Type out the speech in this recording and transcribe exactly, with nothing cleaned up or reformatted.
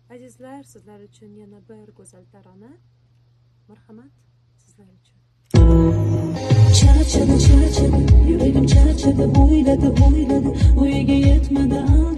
Azizlar, sizlar uchun yana bir go'zal tarona. Marhamat, sizlar uchun. Charchadi, charchadi, yuragim charchadi, o'yladi, o'yladi, o'yiga yetmadi.